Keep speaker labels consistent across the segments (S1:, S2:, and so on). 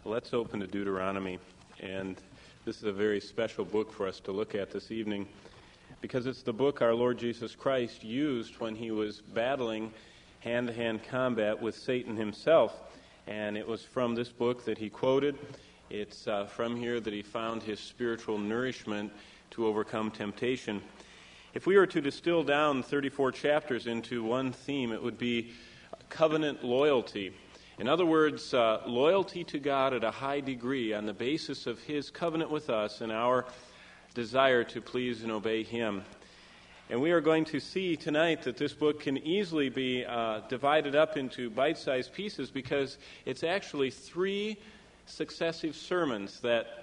S1: Let's open to Deuteronomy, and this is a very special book for us to look at this evening because it's the book our Lord Jesus Christ used when he was battling hand-to-hand combat with Satan himself, and it was from this book that he quoted. It's from here that he found his spiritual nourishment to overcome temptation. If we were to distill down 34 chapters into one theme, it would be covenant loyalty. In other words, loyalty to God at a high degree on the basis of his covenant with us and our desire to please and obey him. And we are going to see tonight that this book can easily be divided up into bite-sized pieces because it's actually 3 successive sermons that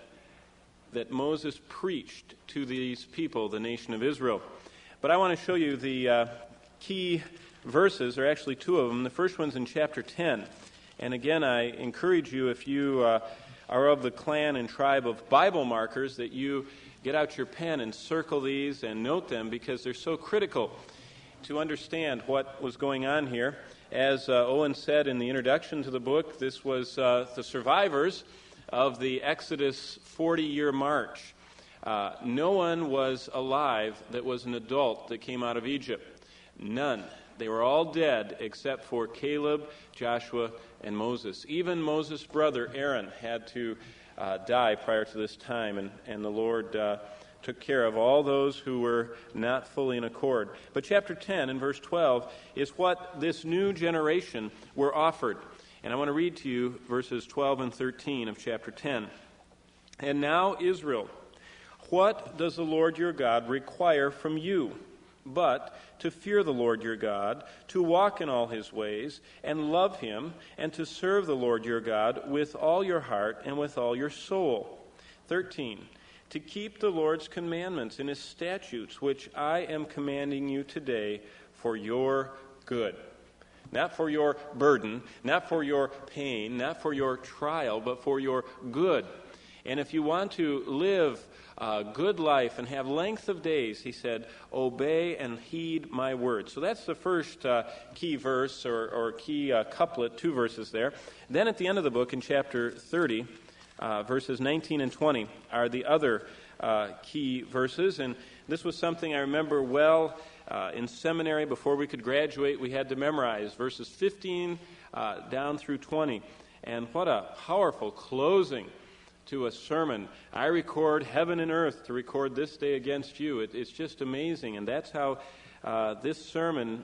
S1: Moses preached to these people, the nation of Israel. But I want to show you the key verses, or actually 2 of them. The first one's in chapter 10. And again, I encourage you, if you are of the clan and tribe of Bible markers, that you get out your pen and circle these and note them because they're so critical to understand what was going on here. As Owen said in the introduction to the book, this was the survivors of the Exodus 40-year march. No one was alive that was an adult that came out of Egypt. None. They were all dead except for Caleb, Joshua, and Moses. Even Moses' brother Aaron had to die prior to this time, and the Lord took care of all those who were not fully in accord. But chapter 10 and verse 12 is what this new generation were offered. And I want to read to you verses 12 and 13 of chapter 10. And now, Israel, what does the Lord your God require from you? But to fear the Lord your God, to walk in all his ways, and love him, and to serve the Lord your God with all your heart and with all your soul. 13. To keep the Lord's commandments and his statutes, which I am commanding you today for your good. Not for your burden, not for your pain, not for your trial, but for your good. And if you want to live a good life and have length of days, he said, obey and heed my words. So that's the first key verse or key couplet, 2 verses there. Then at the end of the book in chapter 30, verses 19 and 20 are the other key verses. And this was something I remember well in seminary. Before we could graduate, we had to memorize verses 15 down through 20. And what a powerful closing to a sermon. I record heaven and earth to record this day against you. It's just amazing. And that's how this sermon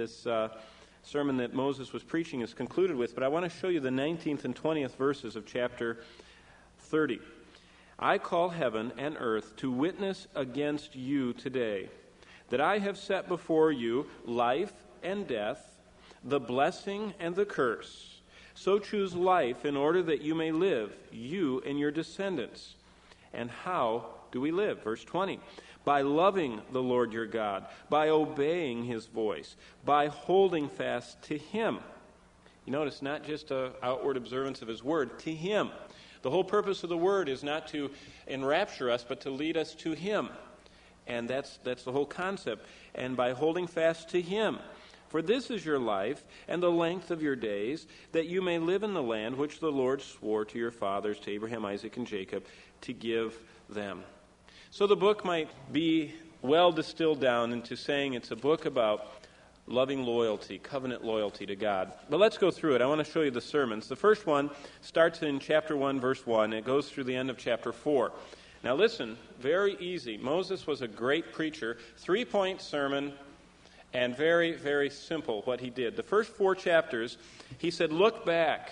S1: that Moses was preaching is concluded with. But I want to show you the 19th and 20th verses of chapter 30. I call heaven and earth to witness against you today, that I have set before you life and death, the blessing and the curse. So choose life in order that you may live, you and your descendants. And how do we live? Verse 20. By loving the Lord your God, by obeying his voice, by holding fast to him. You notice, not just an outward observance of his word, to him. The whole purpose of the word is not to enrapture us, but to lead us to him. And that's the whole concept. And by holding fast to him. For this is your life and the length of your days, that you may live in the land which the Lord swore to your fathers, to Abraham, Isaac, and Jacob, to give them. So the book might be well distilled down into saying it's a book about loving loyalty, covenant loyalty to God. But let's go through it. I want to show you the sermons. The first one starts in chapter 1, verse 1. It goes through the end of chapter 4. Now listen, very easy. Moses was a great preacher. 3-point sermon. And very, very simple what he did. The first 4 chapters, he said, look back.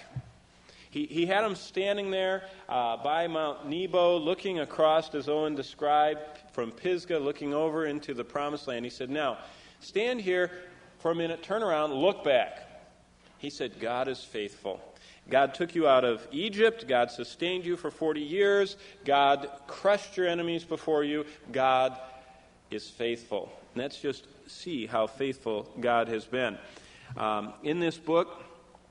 S1: He had them standing there by Mount Nebo, looking across, as Owen described, from Pisgah, looking over into the Promised Land. He said, now, stand here for a minute, turn around, look back. He said, God is faithful. God took you out of Egypt. God sustained you for 40 years. God crushed your enemies before you. God is faithful. And let's just see how faithful God has been. In this book,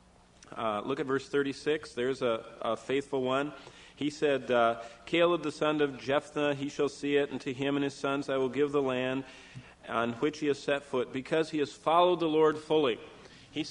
S1: look at verse 36. There's a faithful one. He said, Caleb the son of Jephthah, he shall see it, and to him and his sons I will give the land on which he has set foot, because he has followed the Lord fully. He said,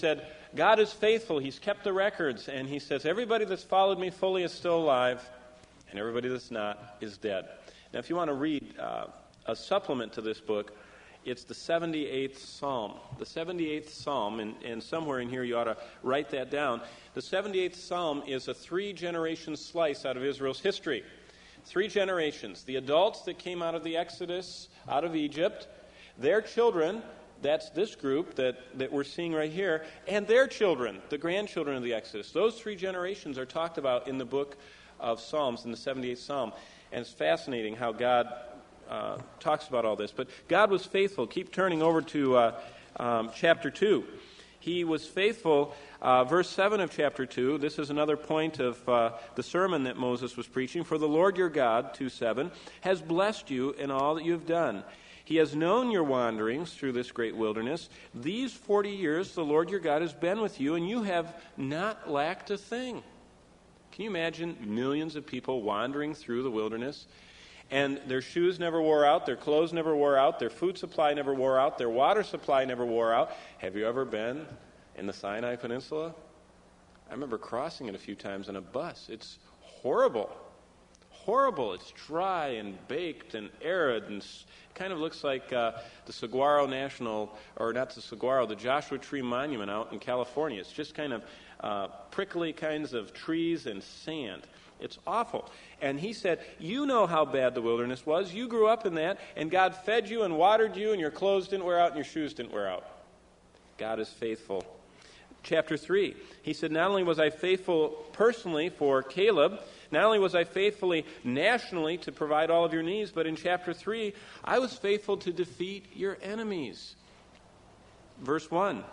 S1: God is faithful. He's kept the records. And he says, everybody that's followed me fully is still alive, and everybody that's not is dead. Now, if you want to read a supplement to this book, it's the 78th Psalm. The 78th Psalm, and somewhere in here you ought to write that down. The 78th Psalm is a 3-generation slice out of Israel's history. 3 generations. The adults that came out of the Exodus, out of Egypt, their children, that's this group that we're seeing right here, and their children, the grandchildren of the Exodus. Those 3 generations are talked about in the book of Psalms, in the 78th Psalm. And it's fascinating how God talks about all this. But God was faithful. Keep turning over to chapter 2. He was faithful. Verse 7 of chapter 2, this is another point of the sermon that Moses was preaching. For the Lord your God, 2:7, has blessed you in all that you have done. He has known your wanderings through this great wilderness. These 40 years the Lord your God has been with you, and you have not lacked a thing. Can you imagine millions of people wandering through the wilderness? And their shoes never wore out, their clothes never wore out, their food supply never wore out, their water supply never wore out. Have you ever been in the Sinai Peninsula? I remember crossing it a few times on a bus. It's horrible. Horrible. It's dry and baked and arid and kind of looks like the Saguaro National, or not the Saguaro, the Joshua Tree Monument out in California. It's just kind of prickly kinds of trees and sand. It's awful. And he said, you know how bad the wilderness was. You grew up in that, and God fed you and watered you, and your clothes didn't wear out and your shoes didn't wear out. God is faithful. Chapter 3, he said, not only was I faithful personally for Caleb, not only was I faithfully nationally to provide all of your needs, but in chapter 3, I was faithful to defeat your enemies. Verse 1.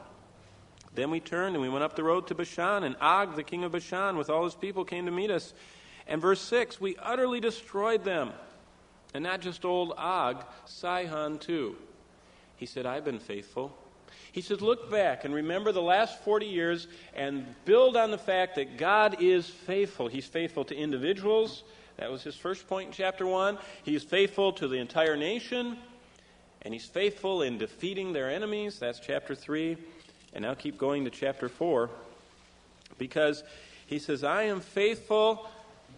S1: Then we turned and we went up the road to Bashan, and Og, the king of Bashan, with all his people came to meet us. And verse 6, we utterly destroyed them. And not just old Og, Sihon too. He said, I've been faithful. He says, look back and remember the last 40 years and build on the fact that God is faithful. He's faithful to individuals. That was his first point in chapter 1. He's faithful to the entire nation. And he's faithful in defeating their enemies. That's chapter 3. And now keep going to chapter 4. Because he says, I am faithful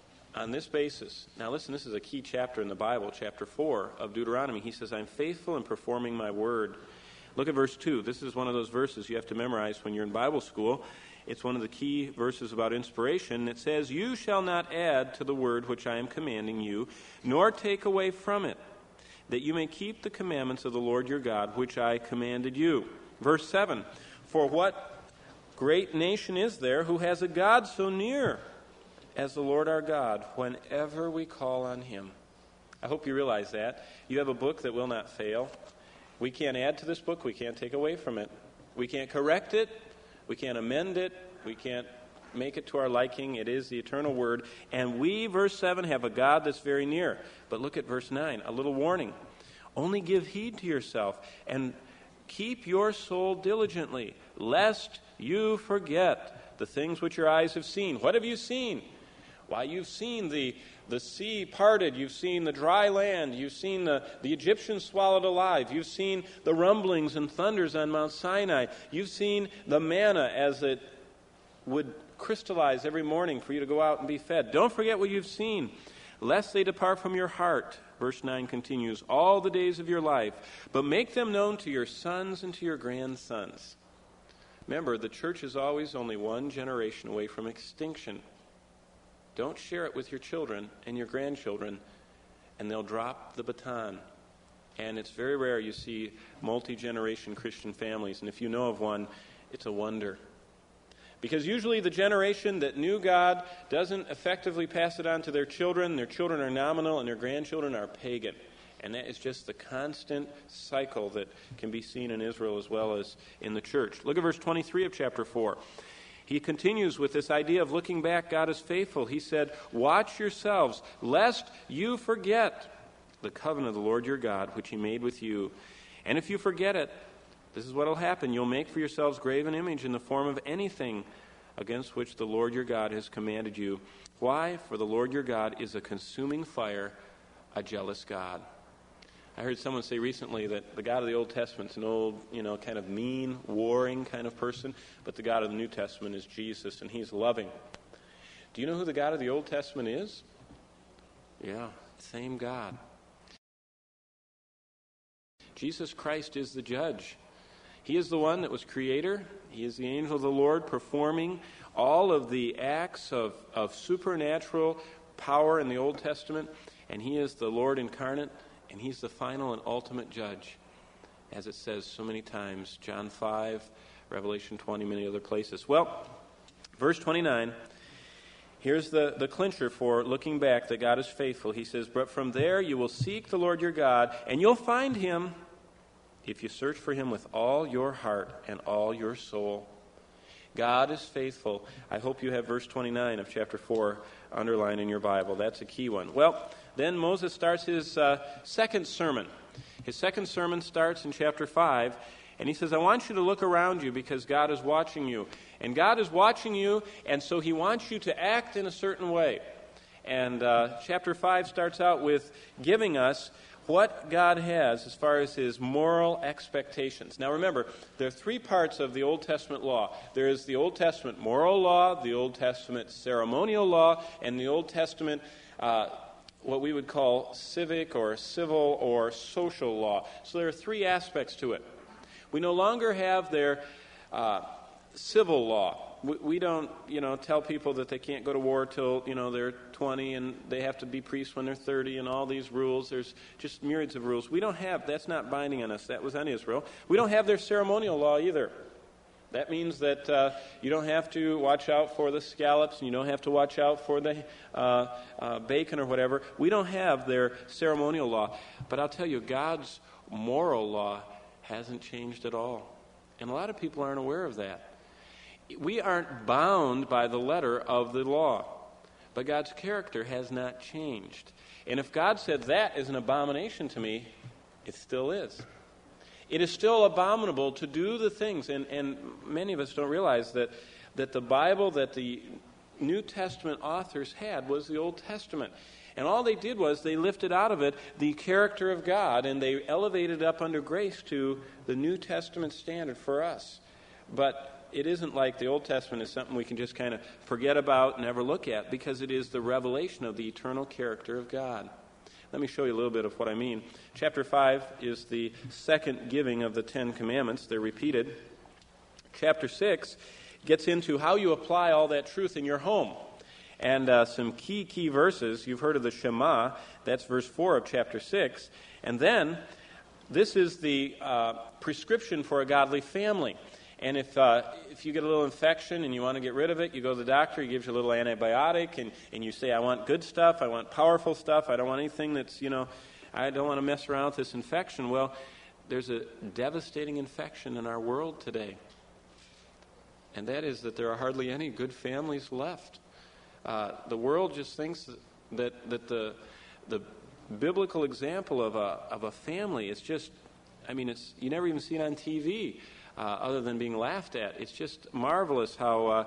S1: on this basis. Now listen, this is a key chapter in the Bible, chapter 4 of Deuteronomy. He says, I'm faithful in performing my word. Look at verse 2. This is one of those verses you have to memorize when you're in Bible school. It's one of the key verses about inspiration. It says, you shall not add to the word which I am commanding you, nor take away from it, that you may keep the commandments of the Lord your God, which I commanded you. Verse 7, for what great nation is there who has a God so near as the Lord our God, whenever we call on him? I hope you realize that. You have a book that will not fail. We can't add to this book. We can't take away from it. We can't correct it. We can't amend it. We can't make it to our liking. It is the eternal word. And we, verse 7, have a God that's very near. But look at verse 9, a little warning. Only give heed to yourself and keep your soul diligently, lest you forget the things which your eyes have seen. What have you seen? Why, you've seen the sea parted. You've seen the dry land. You've seen the Egyptians swallowed alive. You've seen the rumblings and thunders on Mount Sinai. You've seen the manna as it would crystallize every morning for you to go out and be fed. Don't forget what you've seen, lest they depart from your heart. Verse 9 continues, all the days of your life, but make them known to your sons and to your grandsons. Remember, the church is always only one generation away from extinction. Don't share it with your children and your grandchildren, and they'll drop the baton. And it's very rare you see multi-generation Christian families, and if you know of one, it's a wonder. Because usually the generation that knew God doesn't effectively pass it on to their children are nominal, and their grandchildren are pagan. And that is just the constant cycle that can be seen in Israel as well as in the church. Look at verse 23 of chapter 4. He continues with this idea of looking back. God is faithful. He said, watch yourselves, lest you forget the covenant of the Lord your God, which he made with you. And if you forget it, this is what will happen. You'll make for yourselves graven image in the form of anything against which the Lord your God has commanded you. Why? For the Lord your God is a consuming fire, a jealous God. I heard someone say recently that the God of the Old Testament's an old, kind of mean, warring kind of person, but the God of the New Testament is Jesus, and he's loving. Do you know who the God of the Old Testament is? Yeah, same God. Jesus Christ is the judge. He is the one that was creator. He is the angel of the Lord performing all of the acts of supernatural power in the Old Testament, and he is the Lord incarnate, and he's the final and ultimate judge, as it says so many times, John 5, Revelation 20, many other places. Well, verse 29, here's the clincher for looking back that God is faithful. He says, "But from there you will seek the Lord your God, and you'll find him if you search for him with all your heart and all your soul." God is faithful. I hope you have verse 29 of chapter 4 underlined in your Bible. That's a key one. Well, then Moses starts his second sermon. His second sermon starts in chapter 5, and he says, I want you to look around you because God is watching you. And God is watching you, and so he wants you to act in a certain way. And chapter 5 starts out with giving us what God has as far as his moral expectations. Now remember, there are three parts of the Old Testament law. There is the Old Testament moral law, the Old Testament ceremonial law, and the Old Testament what we would call civic or civil or social law. So there are three aspects to it. We no longer have their civil law. We don't, tell people that they can't go to war till, they're 20 and they have to be priests when they're 30 and all these rules. There's just myriads of rules. We don't have, that's not binding on us. That was on Israel. We don't have their ceremonial law either. That means that you don't have to watch out for the scallops and you don't have to watch out for the bacon or whatever. We don't have their ceremonial law. But I'll tell you, God's moral law hasn't changed at all. And a lot of people aren't aware of that. We aren't bound by the letter of the law, but God's character has not changed. And if God said that is an abomination to me, it still is. It is still abominable to do the things, and many of us don't realize that the Bible that the New Testament authors had was the Old Testament. And all they did was they lifted out of it the character of God, and they elevated up under grace to the New Testament standard for us. But it isn't like the Old Testament is something we can just kind of forget about and never look at, because it is the revelation of the eternal character of God. Let me show you a little bit of what I mean. Chapter 5 is the second giving of the Ten Commandments. They're repeated. Chapter 6 gets into how you apply all that truth in your home. And some key verses. You've heard of the Shema. That's verse 4 of chapter 6. And then this is the prescription for a godly family. And if you get a little infection and you want to get rid of it, you go to the doctor, he gives you a little antibiotic, and you say, I want good stuff, I want powerful stuff, I don't want anything that's, I don't want to mess around with this infection. Well, there's a devastating infection in our world today. And that is that there are hardly any good families left. The world just thinks that the biblical example of a family is just, it's you never even see it on TV. Other than being laughed at. It's just marvelous how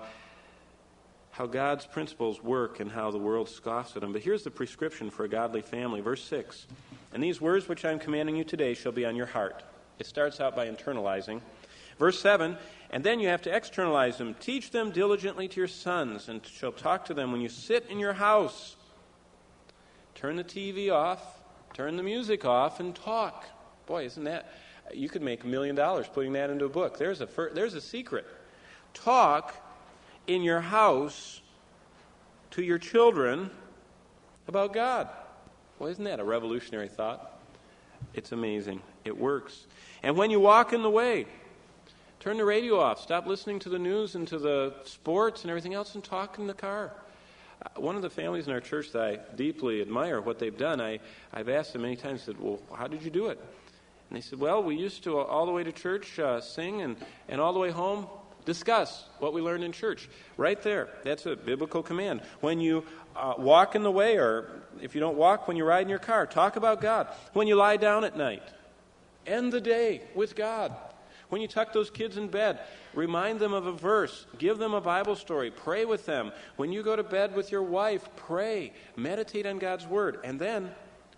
S1: God's principles work and how the world scoffs at them. But here's the prescription for a godly family. Verse 6, and these words which I am commanding you today shall be on your heart. It starts out by internalizing. Verse 7, and then you have to externalize them. Teach them diligently to your sons, and shall talk to them when you sit in your house. Turn the TV off, turn the music off, and talk. Boy, isn't that... You could make $1 million putting that into a book. There's a secret. Talk in your house to your children about God. Well, isn't that a revolutionary thought? It's amazing. It works. And when you walk in the way, turn the radio off. Stop listening to the news and to the sports and everything else and talk in the car. One of the families in our church that I deeply admire what they've done, I've asked them many times, said, well, how did you do it? And they said, well, we used to, all the way to church, sing, and all the way home, discuss what we learned in church. Right there. That's a biblical command. When you walk in the way, or if you don't walk, when you ride in your car, talk about God. When you lie down at night, end the day with God. When you tuck those kids in bed, remind them of a verse. Give them a Bible story. Pray with them. When you go to bed with your wife, pray. Meditate on God's Word. And then,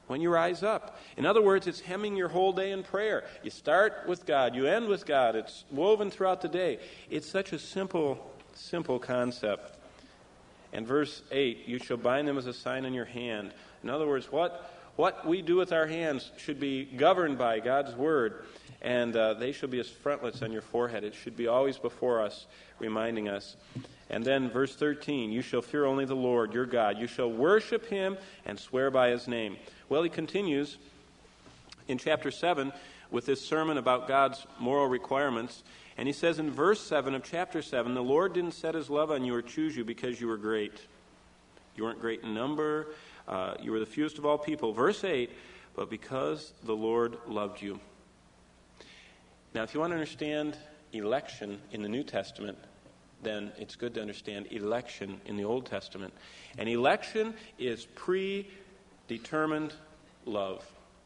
S1: when you rise up. In other words, it's hemming your whole day in prayer. You start with God, you end with God. It's woven throughout the day. It's such a simple concept. And verse 8, you shall bind them as a sign on your hand. In other words, what we do with our hands should be governed by God's word, and they shall be as frontlets on your forehead. It should be always before us, reminding us. And then verse 13, you shall fear only the Lord your God. You shall worship him and swear by his name. Well, he continues in chapter 7 with this sermon about God's moral requirements. And he says in verse 7 of chapter 7, the Lord didn't set his love on you or choose you because you were great. You weren't great in number. You were the fewest of all people. Verse 8, but because the Lord loved you. Now, if you want to understand election in the New Testament, then it's good to understand election in the Old Testament. And election is predetermined love.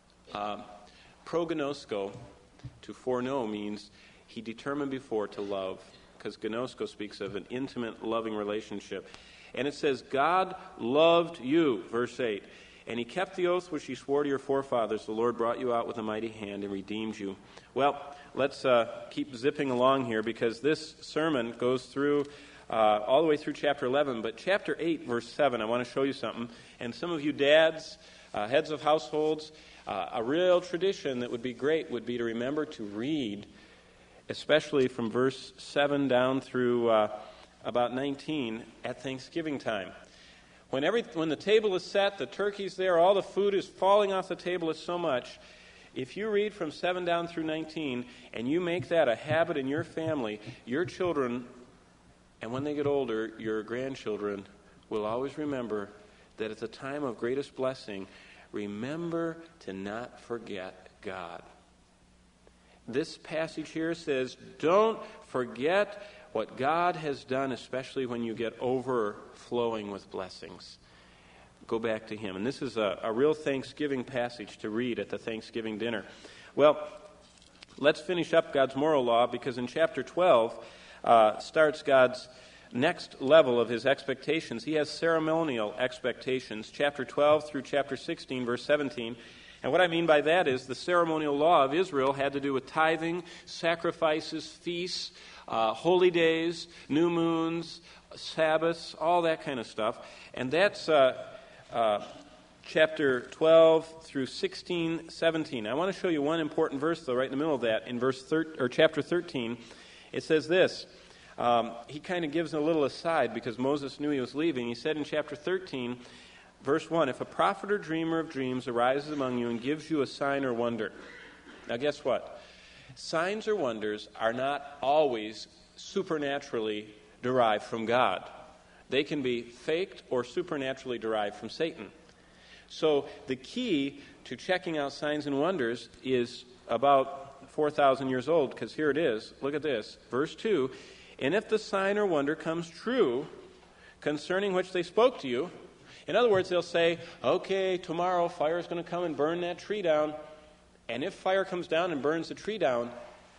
S1: Prognosko, to foreknow, means he determined before to love, because gnosko speaks of an intimate, loving relationship. And it says, God loved you, verse 8, and he kept the oath which he swore to your forefathers. The Lord brought you out with a mighty hand and redeemed you. Well, let's keep zipping along here, because this sermon goes through all the way through chapter 11. But chapter 8, verse 7, I want to show you something. And some of you dads, heads of households, a real tradition that would be great would be to remember to read, especially from verse 7 down through about 19 at Thanksgiving time. When the table is set, the turkey's there, all the food is falling off the table, it's so much. If you read from 7 down through 19, and you make that a habit in your family, your children, and when they get older, your grandchildren, will always remember that at the time of greatest blessing, remember to not forget God. This passage here says, don't forget what God has done, especially when you get overflowing with blessings. Go back to him. And this is a real Thanksgiving passage to read at the Thanksgiving dinner. Well, let's finish up God's moral law, because in chapter 12 starts God's next level of his expectations. He has ceremonial expectations, chapter 12 through chapter 16, verse 17. And what I mean by that is the ceremonial law of Israel had to do with tithing, sacrifices, feasts, holy days, new moons, Sabbaths, all that kind of stuff. And that's chapter 12 through 16, 17. I want to show you one important verse, though, right in the middle of that. In chapter 13, it says this. He kind of gives a little aside because Moses knew he was leaving. He said in chapter 13, verse 1, if a prophet or dreamer of dreams arises among you and gives you a sign or wonder. Now, guess what? Signs or wonders are not always supernaturally derived from God. They can be faked or supernaturally derived from Satan. So the key to checking out signs and wonders is about 4,000 years old, because here it is. Look at this. Verse 2, and if the sign or wonder comes true concerning which they spoke to you, in other words, they'll say, okay, tomorrow fire is going to come and burn that tree down. And if fire comes down and burns the tree down,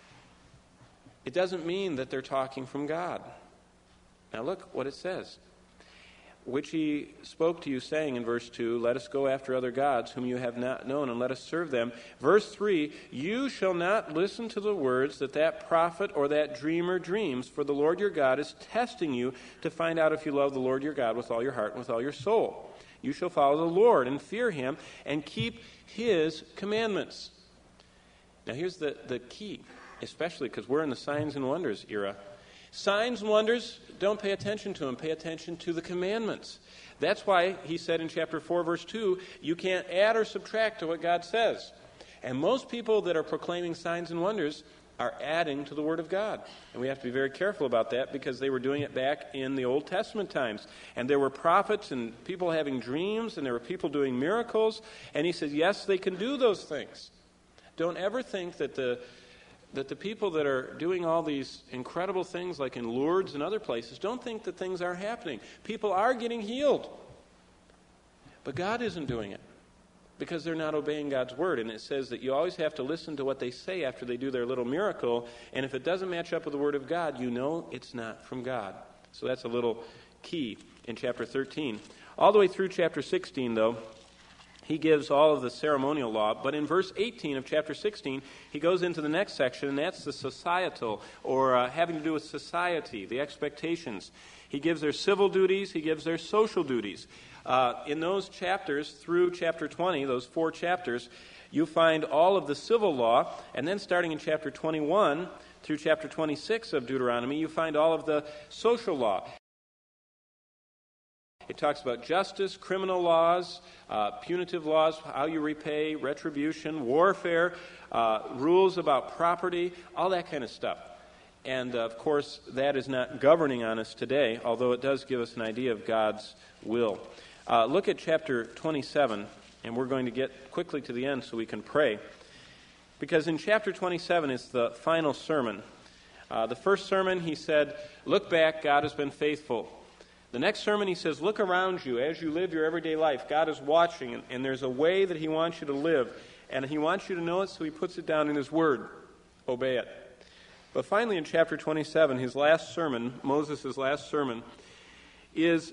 S1: it doesn't mean that they're talking from God. Now look what it says. Which he spoke to you, saying in verse 2, let us go after other gods whom you have not known, and let us serve them. Verse 3, you shall not listen to the words that prophet or that dreamer dreams, for the Lord your God is testing you to find out if you love the Lord your God with all your heart and with all your soul. You shall follow the Lord and fear him and keep his commandments. Now here's the key, especially because we're in the signs and wonders era. Signs and wonders, don't pay attention to them. Pay attention to the commandments. That's why he said in chapter 4, verse 2, you can't add or subtract to what God says. And most people that are proclaiming signs and wonders are adding to the Word of God. And we have to be very careful about that, because they were doing it back in the Old Testament times. And there were prophets and people having dreams, and there were people doing miracles. And he said, yes, they can do those things. Don't ever think that the people that are doing all these incredible things, like in Lourdes and other places, don't think that things are happening. People are getting healed. But God isn't doing it, because they're not obeying God's word. And it says that you always have to listen to what they say after they do their little miracle. And if it doesn't match up with the word of God, you know it's not from God. So that's a little key in chapter 13. All the way through chapter 16, though, he gives all of the ceremonial law. But in verse 18 of chapter 16, he goes into the next section, and that's the societal, or having to do with society, the expectations. He gives their civil duties, he gives their social duties. In those chapters through chapter 20, those 4 chapters, you find all of the civil law, and then starting in chapter 21 through chapter 26 of Deuteronomy, you find all of the social law. It talks about justice, criminal laws, punitive laws, how you repay, retribution, warfare, rules about property, all that kind of stuff. And, of course, that is not governing on us today, although it does give us an idea of God's will. Look at chapter 27, and we're going to get quickly to the end so we can pray. Because in chapter 27 is the final sermon. The first sermon, he said, look back, God has been faithful. The next sermon, he says, look around you as you live your everyday life. God is watching, and there's a way that he wants you to live. And he wants you to know it, so he puts it down in his word. Obey it. But finally, in chapter 27, his last sermon, Moses' last sermon, is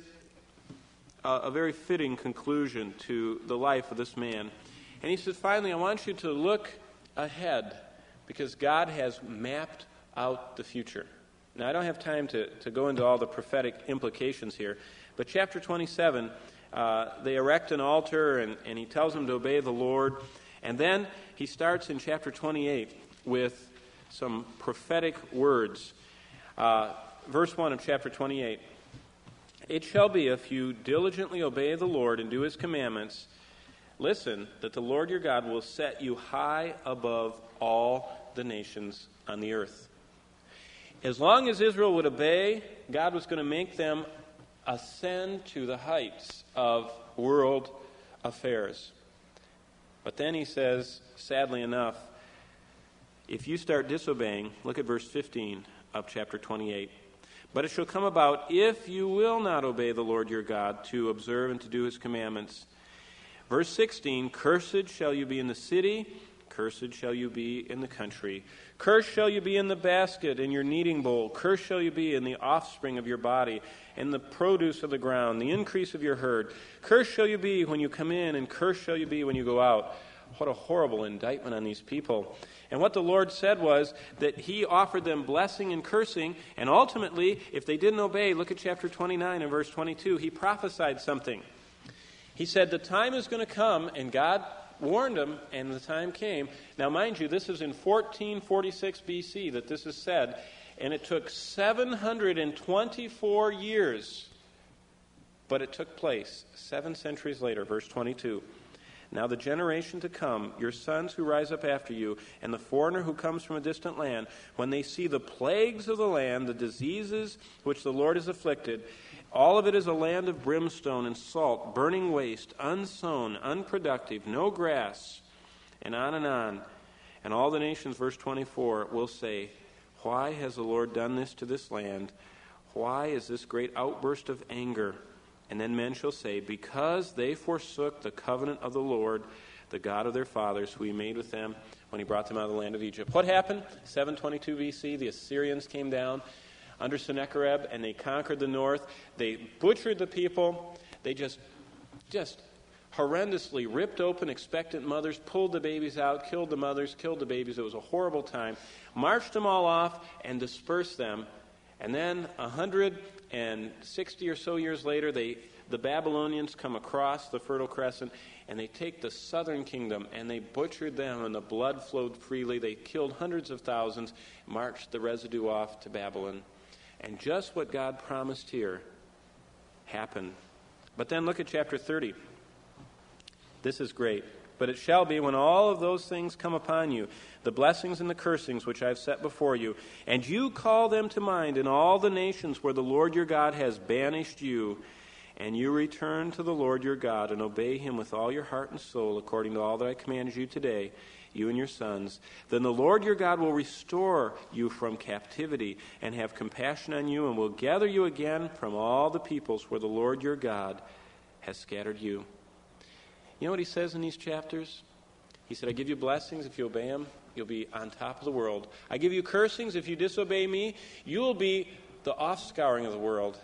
S1: a very fitting conclusion to the life of this man. And he says, finally, I want you to look ahead, because God has mapped out the future. Now, I don't have time to go into all the prophetic implications here, but chapter 27, they erect an altar, and he tells them to obey the Lord. And then he starts in chapter 28 with some prophetic words. Verse 1 of chapter 28. It shall be, if you diligently obey the Lord and do his commandments, listen, that the Lord your God will set you high above all the nations on the earth. As long as Israel would obey, God was going to make them ascend to the heights of world affairs. But then he says, sadly enough, if you start disobeying, look at verse 15 of chapter 28. But it shall come about, if you will not obey the Lord your God to observe and to do his commandments. Verse 16, cursed shall you be in the city, cursed shall you be in the country. Cursed shall you be in the basket, in your kneading bowl. Cursed shall you be in the offspring of your body, in the produce of the ground, the increase of your herd. Cursed shall you be when you come in, and cursed shall you be when you go out. What a horrible indictment on these people. And what the Lord said was that he offered them blessing and cursing, and ultimately, if they didn't obey, look at chapter 29 and verse 22, he prophesied something. He said, the time is going to come, and God warned them, and the time came. Now, mind you, this is in 1446 BC that this is said, and it took 724 years, but it took place 7 centuries later, verse 22. Now the generation to come, your sons who rise up after you, and the foreigner who comes from a distant land, when they see the plagues of the land, the diseases which the Lord has afflicted, all of it is a land of brimstone and salt, burning waste, unsown, unproductive, no grass, and on and on. And all the nations, verse 24, will say, why has the Lord done this to this land? Why is this great outburst of anger? And then men shall say, because they forsook the covenant of the Lord, the God of their fathers, who he made with them when he brought them out of the land of Egypt. What happened? 722 BC, the Assyrians came down under Sennacherib, and they conquered the north. They butchered the people. They just horrendously ripped open expectant mothers, pulled the babies out, killed the mothers, killed the babies. It was a horrible time. Marched them all off and dispersed them. And then 160 or so years later, the Babylonians come across the Fertile Crescent, and they take the southern kingdom, and they butchered them, and the blood flowed freely. They killed hundreds of thousands, marched the residue off to Babylon. And just what God promised here happened. But then look at chapter 30. This is great. But it shall be when all of those things come upon you, the blessings and the cursings which I have set before you, and you call them to mind in all the nations where the Lord your God has banished you, and you return to the Lord your God and obey him with all your heart and soul according to all that I commanded you today, you and your sons, then the Lord your God will restore you from captivity and have compassion on you and will gather you again from all the peoples where the Lord your God has scattered you. You know what he says in these chapters? He said, I give you blessings if you obey him. You'll be on top of the world. I give you cursings if you disobey me. You'll be the offscouring of the world.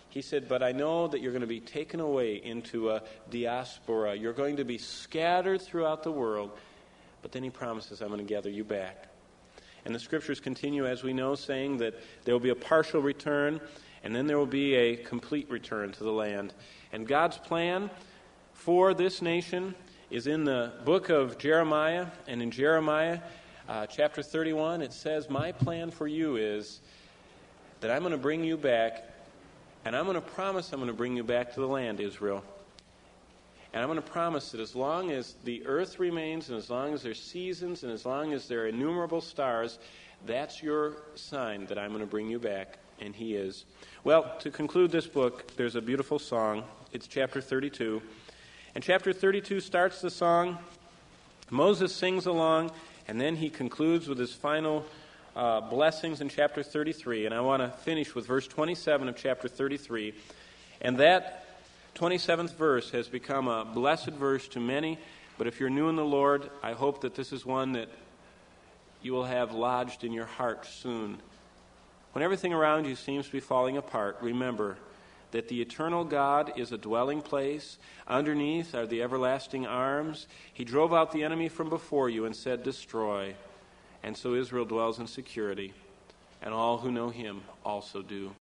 S1: He said, but I know that you're going to be taken away into a diaspora. You're going to be scattered throughout the world. But then he promises, I'm going to gather you back. And the Scriptures continue, as we know, saying that there will be a partial return, and then there will be a complete return to the land. And God's plan for this nation is in the book of Jeremiah. And in Jeremiah chapter 31, it says, my plan for you is that I'm going to bring you back, and I'm going to promise I'm going to bring you back to the land, Israel. And I'm going to promise that as long as the earth remains, and as long as there's seasons, and as long as there are innumerable stars, that's your sign that I'm going to bring you back. And he is. Well, to conclude this book, there's a beautiful song. It's chapter 32. And chapter 32 starts the song. Moses sings along, and then he concludes with his final blessings in chapter 33. And I want to finish with verse 27 of chapter 33. And that 27th verse has become a blessed verse to many. But if you're new in the Lord, I hope that this is one that you will have lodged in your heart soon. When everything around you seems to be falling apart, remember that the eternal God is a dwelling place. Underneath are the everlasting arms. He drove out the enemy from before you and said, destroy. And so Israel dwells in security, and all who know him also do.